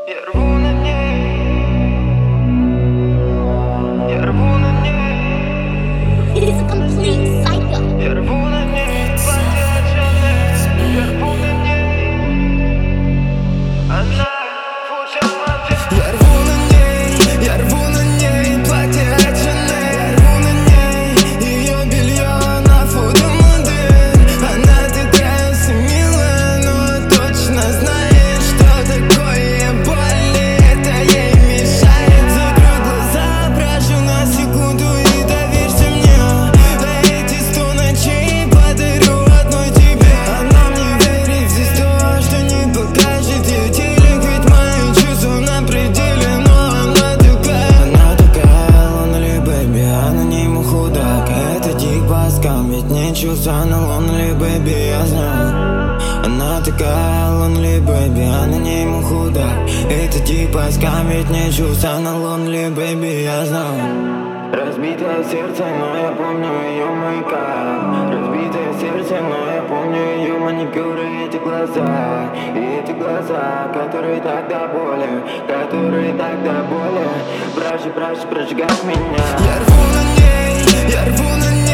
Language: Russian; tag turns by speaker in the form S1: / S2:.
S1: Я рву на ней, я рву на ней,
S2: He's a complete psycho.
S1: я рву на ней, платье от Chanel, я рву на ней, она футила.
S3: Я рву на ней, я рву на ней, платье от Chanel. Я рву на ней, ее белье на фотомодель. Она такая вся милая, но точно знает, что такое боль. Это ей мешает. Закрой глаза, прошу на секунду и доверься мне. За эти 100 ночей подарю одной тебе. Она мне верит, здесь то, что не покажет ей телек. Ведь мои чувства на пределе, но она такая lonely baby, а на ней мухудак. Это дик баскам, ведь не чувства на lonely baby, я знаю. Она такая lonely baby, а на ней мухудак. Это дик баскам, ведь не чувства на lonely baby, я знаю. Разбитое сердце, но я помню ее мейкап. Разбитое сердце, но я помню ее маникюр и эти глаза. И эти глаза, которые так до боли, которые так до боли. Прошу, прошу, прожигать меня. Я рву на ней, я рву на ней.